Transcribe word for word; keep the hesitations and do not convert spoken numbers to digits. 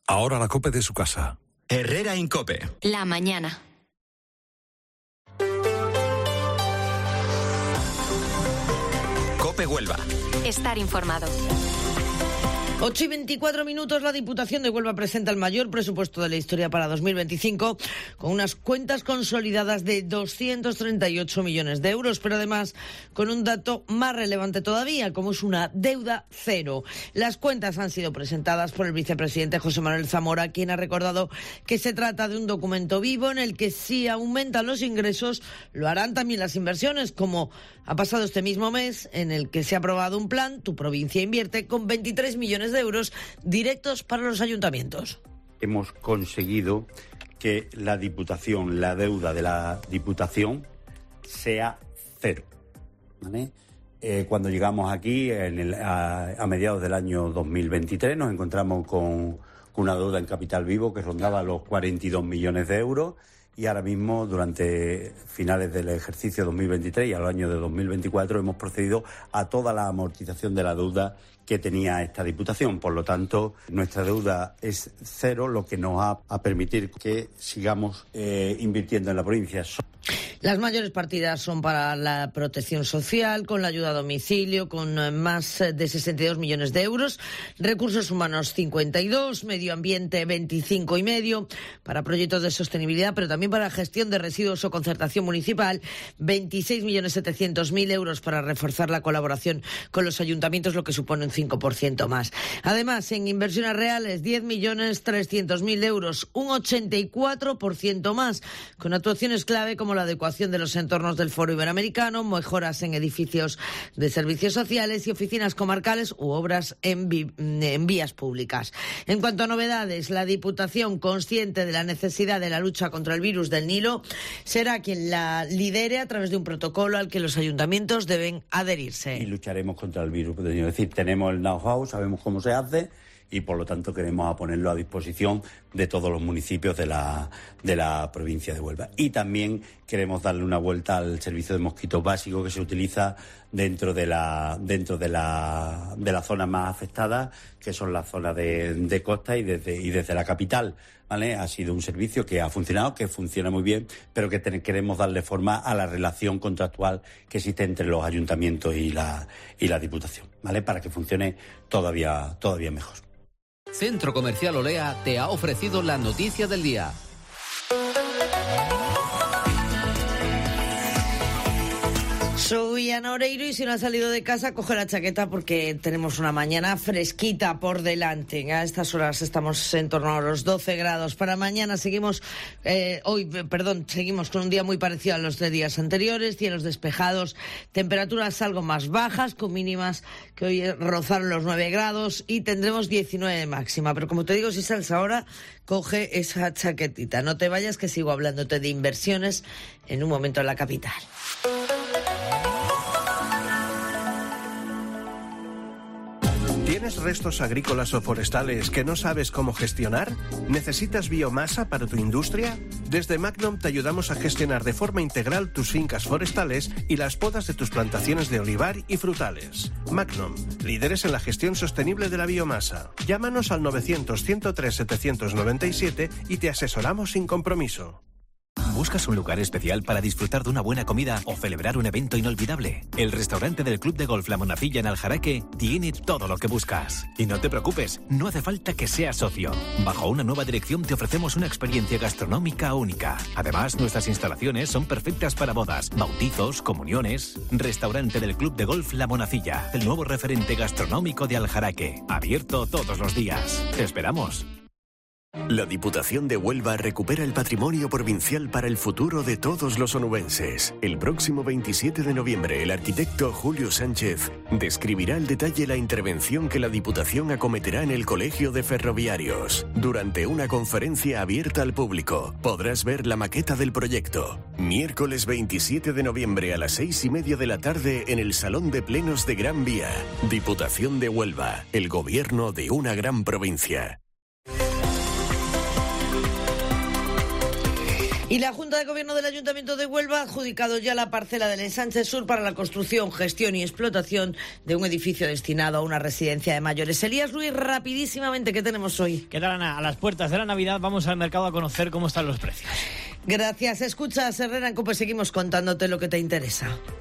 Ahora la COPE de su casa. Herrera Incope. La mañana. COPE Huelva. Estar informado. ocho y veinticuatro minutos, la Diputación de Huelva presenta el mayor presupuesto de la historia para dos mil veinticinco, con unas cuentas consolidadas de doscientos treinta y ocho millones de euros, pero además con un dato más relevante todavía, como es una deuda cero. Las cuentas han sido presentadas por el vicepresidente José Manuel Zamora, quien ha recordado que se trata de un documento vivo en el que si aumentan los ingresos, lo harán también las inversiones, como ha pasado este mismo mes, en el que se ha aprobado un plan, Tu Provincia Invierte, con veintitrés millones de euros directos para los ayuntamientos. Hemos conseguido que la Diputación, la deuda de la Diputación sea cero, ¿vale? Eh, cuando llegamos aquí en el, a, a mediados del año dos mil veintitrés nos encontramos con, con una deuda en capital vivo que rondaba los cuarenta y dos millones de euros. Y ahora mismo, durante finales del ejercicio dos mil veintitrés y al año de dos mil veinticuatro, hemos procedido a toda la amortización de la deuda que tenía esta Diputación. Por lo tanto, nuestra deuda es cero, lo que nos va a permitir que sigamos eh, invirtiendo en la provincia. Las mayores partidas son para la protección social, con la ayuda a domicilio, con más de sesenta y dos millones de euros, recursos humanos cincuenta y dos, medio ambiente veinticinco y medio, para proyectos de sostenibilidad, pero también para gestión de residuos o concertación municipal, veintiséis millones setecientos mil euros para reforzar la colaboración con los ayuntamientos, lo que supone un cinco por ciento más. Además, en inversiones reales, diez millones trescientos mil euros, un ochenta y cuatro por ciento más, con actuaciones clave como la adecuación de los entornos del Foro Iberoamericano, mejoras en edificios de servicios sociales y oficinas comarcales u obras en, vi- en vías públicas. En cuanto a novedades, la Diputación, consciente de la necesidad de la lucha contra el virus del Nilo, será quien la lidere a través de un protocolo al que los ayuntamientos deben adherirse. Y lucharemos contra el virus del Nilo. Es decir, tenemos el know-how, sabemos cómo se hace y por lo tanto queremos ponerlo a disposición de todos los municipios de la, de la provincia de Huelva. Y también queremos darle una vuelta al servicio de mosquitos básico que se utiliza dentro de la dentro de la de las zonas más afectadas, que son las zonas de, de costa y desde y desde la capital, ¿vale? Ha sido un servicio que ha funcionado, que funciona muy bien, pero que ten, queremos darle forma a la relación contractual que existe entre los ayuntamientos y la y la Diputación, ¿vale? Para que funcione todavía todavía mejor. Centro Comercial Olea te ha ofrecido la noticia del día. Soy Ana Oreiro y si no has salido de casa, coge la chaqueta porque tenemos una mañana fresquita por delante. A estas horas estamos en torno a los doce grados. Para mañana seguimos, eh, hoy, perdón, seguimos con un día muy parecido a los de días anteriores, cielos despejados, temperaturas algo más bajas, con mínimas que hoy rozaron los nueve grados y tendremos diecinueve de máxima. Pero como te digo, si sales ahora, coge esa chaquetita. No te vayas, que sigo hablándote de inversiones en un momento en la capital. ¿Tienes restos agrícolas o forestales que no sabes cómo gestionar? ¿Necesitas biomasa para tu industria? Desde Magnum te ayudamos a gestionar de forma integral tus fincas forestales y las podas de tus plantaciones de olivar y frutales. Magnum, líderes en la gestión sostenible de la biomasa. Llámanos al novecientos, ciento tres, setecientos noventa y siete y te asesoramos sin compromiso. ¿Buscas un lugar especial para disfrutar de una buena comida o celebrar un evento inolvidable? El restaurante del Club de Golf La Monacilla en Aljaraque tiene todo lo que buscas. Y no te preocupes, no hace falta que seas socio. Bajo una nueva dirección te ofrecemos una experiencia gastronómica única. Además, nuestras instalaciones son perfectas para bodas, bautizos, comuniones. Restaurante del Club de Golf La Monacilla, el nuevo referente gastronómico de Aljaraque. Abierto todos los días. Te esperamos. La Diputación de Huelva recupera el patrimonio provincial para el futuro de todos los onubenses. El próximo veintisiete de noviembre, el arquitecto Julio Sánchez describirá al detalle la intervención que la Diputación acometerá en el Colegio de Ferroviarios. Durante una conferencia abierta al público, podrás ver la maqueta del proyecto. Miércoles veintisiete de noviembre a las seis y media de la tarde en el Salón de Plenos de Gran Vía. Diputación de Huelva, el gobierno de una gran provincia. Y la Junta de Gobierno del Ayuntamiento de Huelva ha adjudicado ya la parcela del Ensanche Sur para la construcción, gestión y explotación de un edificio destinado a una residencia de mayores. Elías Ruiz, rapidísimamente, ¿qué tenemos hoy? ¿Qué tal, Ana? A las puertas de la Navidad vamos al mercado a conocer cómo están los precios. Gracias. Escuchas, Herrera en COPE, seguimos contándote lo que te interesa.